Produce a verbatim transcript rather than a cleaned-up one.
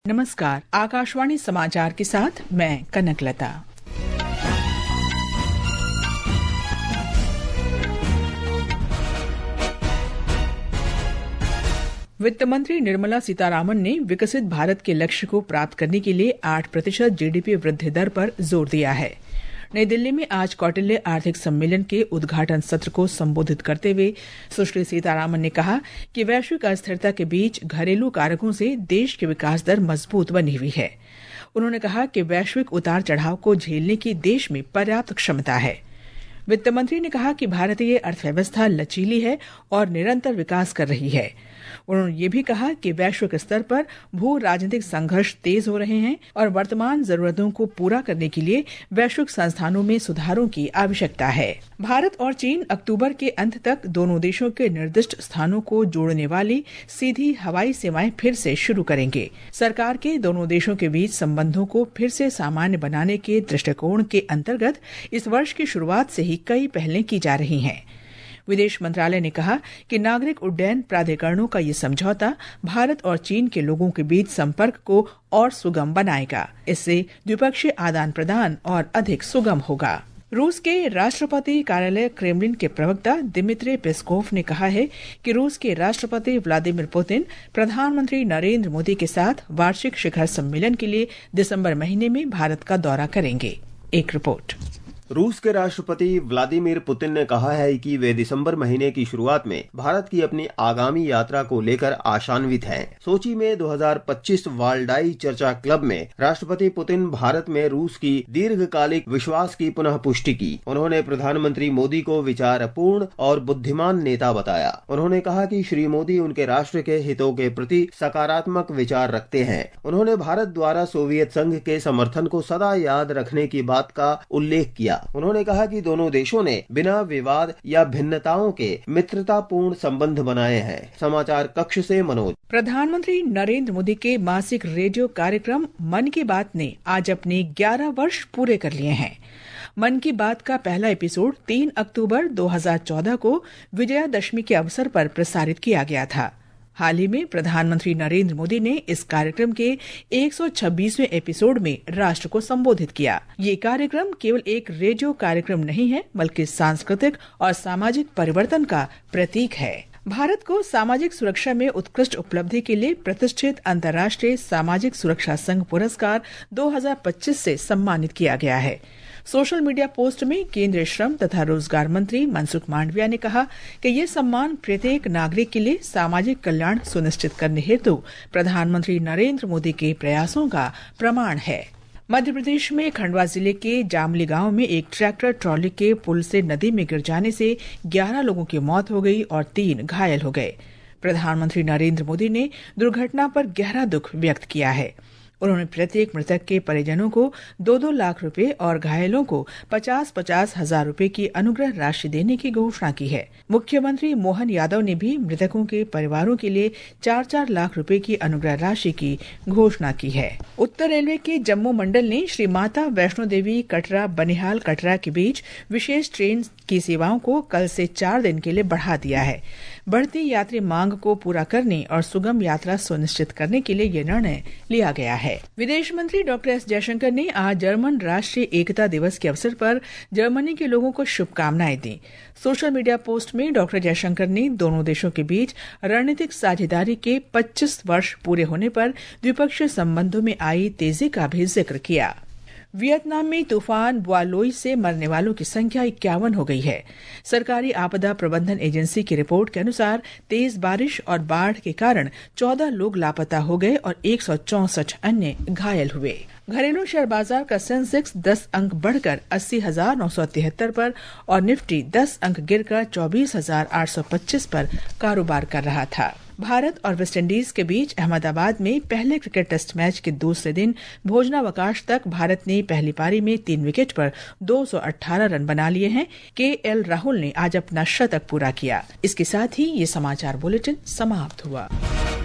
नमस्कार, आकाशवाणी समाचार के साथ मैं कनकलता। वित्त मंत्री निर्मला सीतारामन ने विकसित भारत के लक्ष्य को प्राप्त करने के लिए आठ प्रतिशत जीडीपी वृद्धि दर पर जोर दिया है। नई दिल्ली में आज कौटिल्य आर्थिक सम्मेलन के उद्घाटन सत्र को संबोधित करते हुए सुश्री सीतारामन ने कहा कि वैश्विक अस्थिरता के बीच घरेलू कारकों से देश की विकास दर मजबूत बनी हुई है। उन्होंने कहा कि वैश्विक उतार चढ़ाव को झेलने की देश में पर्याप्त क्षमता है। वित्त मंत्री ने कहा कि भारतीय अर्थव्यवस्था लचीली है और निरंतर विकास कर रही है। उन्होंने ये भी कहा कि वैश्विक स्तर पर भू राजनीतिक संघर्ष तेज हो रहे हैं और वर्तमान जरूरतों को पूरा करने के लिए वैश्विक संस्थानों में सुधारों की आवश्यकता है। भारत और चीन अक्टूबर के अंत तक दोनों देशों के निर्दिष्ट स्थानों को जोड़ने वाली सीधी हवाई सेवाएं फिर से शुरू करेंगे। सरकार के दोनों देशों के बीच संबंधों को फिर से सामान्य बनाने के दृष्टिकोण के अंतर्गत इस वर्ष की शुरुआत से ही कई पहलें की जा रही हैं। विदेश मंत्रालय ने कहा कि नागरिक उड्डयन प्राधिकरणों का ये समझौता भारत और चीन के लोगों के बीच संपर्क को और सुगम बनाएगा। इससे द्विपक्षीय आदान प्रदान और अधिक सुगम होगा। रूस के राष्ट्रपति कार्यालय क्रेमलिन के प्रवक्ता दिमित्री पेस्कोव ने कहा है कि रूस के राष्ट्रपति व्लादिमीर पुतिन प्रधानमंत्री नरेंद्र मोदी के साथ वार्षिक शिखर सम्मेलन के लिए दिसंबर महीने में भारत का दौरा करेंगे। एक रिपोर्ट। रूस के राष्ट्रपति व्लादिमीर पुतिन ने कहा है कि वे दिसंबर महीने की शुरुआत में भारत की अपनी आगामी यात्रा को लेकर आशान्वित हैं। सोची में दो हज़ार पच्चीस वालडाई चर्चा क्लब में राष्ट्रपति पुतिन भारत में रूस की दीर्घकालिक विश्वास की पुनः पुष्टि की। उन्होंने प्रधानमंत्री मोदी को विचारपूर्ण और बुद्धिमान नेता बताया। उन्होंने कहा कि श्री मोदी उनके राष्ट्र के हितों के प्रति सकारात्मक विचार रखते हैं। उन्होंने भारत द्वारा सोवियत संघ के समर्थन को सदा याद रखने की बात का उल्लेख किया। उन्होंने कहा कि दोनों देशों ने बिना विवाद या भिन्नताओं के मित्रतापूर्ण संबंध बनाए हैं। समाचार कक्ष से मनोज। प्रधानमंत्री नरेंद्र मोदी के मासिक रेडियो कार्यक्रम मन की बात ने आज अपने ग्यारह वर्ष पूरे कर लिए हैं। मन की बात का पहला एपिसोड तीन अक्टूबर दो हज़ार चौदह को विजयादशमी के अवसर पर प्रसारित किया गया था। हाल ही में प्रधानमंत्री नरेंद्र मोदी ने इस कार्यक्रम के एक सौ छब्बीसवें एपिसोड में राष्ट्र को संबोधित किया। ये कार्यक्रम केवल एक रेडियो कार्यक्रम नहीं है, बल्कि सांस्कृतिक और सामाजिक परिवर्तन का प्रतीक है। भारत को सामाजिक सुरक्षा में उत्कृष्ट उपलब्धि के लिए प्रतिष्ठित अंतर्राष्ट्रीय सामाजिक सुरक्षा संघ पुरस्कार दो हज़ार पच्चीस से सम्मानित किया गया है। सोशल मीडिया पोस्ट में केंद्रीय श्रम तथा रोजगार मंत्री मनसुख मांडविया ने कहा कि ये सम्मान प्रत्येक नागरिक के लिए सामाजिक कल्याण सुनिश्चित करने हेतु प्रधानमंत्री नरेंद्र मोदी के प्रयासों का प्रमाण है। मध्य प्रदेश में खंडवा जिले के जामली गांव में एक ट्रैक्टर ट्रॉली के पुल से नदी में गिर जाने से ग्यारह लोगों की मौत हो गई और तीन घायल हो गए। प्रधानमंत्री नरेंद्र मोदी ने दुर्घटना पर गहरा दुख व्यक्त किया है। उन्होंने प्रत्येक मृतक के परिजनों को दो दो लाख रुपए और घायलों को पचास पचास हजार रुपए की अनुग्रह राशि देने की घोषणा की है। मुख्यमंत्री मोहन यादव ने भी मृतकों के परिवारों के लिए चार चार लाख रुपए की अनुग्रह राशि की घोषणा की है। उत्तर रेलवे के जम्मू मंडल ने श्री माता वैष्णो देवी कटरा बनिहाल कटरा के बीच विशेष ट्रेन की सेवाओं को कल से चार दिन के लिए बढ़ा दिया है। बढ़ती यात्री मांग को पूरा करने और सुगम यात्रा सुनिश्चित करने के लिए ये निर्णय लिया गया है। विदेश मंत्री डॉक्टर एस जयशंकर ने आज जर्मन राष्ट्रीय एकता दिवस के अवसर पर जर्मनी के लोगों को शुभकामनाएं दी। सोशल मीडिया पोस्ट में डॉक्टर जयशंकर ने दोनों देशों के बीच रणनीतिक साझेदारी के पच्चीस वर्ष पूरे होने पर द्विपक्षीय संबंधों में आई तेजी का भी जिक्र किया। वियतनाम में तूफान बुआलोई से मरने वालों की संख्या इक्यावन हो गई है। सरकारी आपदा प्रबंधन एजेंसी की रिपोर्ट के अनुसार तेज बारिश और बाढ़ के कारण चौदह लोग लापता हो गए और एक सौ चौसठ अन्य घायल हुए। घरेलू शेयर बाजार का सेंसेक्स दस अंक बढ़कर अस्सी हजार नौ सौ तिहत्तर पर और निफ्टी दस अंक गिरकर चौबीस हजार आठ सौ पच्चीस पर कारोबार कर रहा था। भारत और वेस्टइंडीज के बीच अहमदाबाद में पहले क्रिकेट टेस्ट मैच के दूसरे दिन भोजनावकाश तक भारत ने पहली पारी में तीन विकेट पर दो सौ अठारह रन बना लिए हैं। के एल राहुल ने आज अपना शतक पूरा किया। इसके साथ ही ये समाचार बुलेटिन समाप्त हुआ।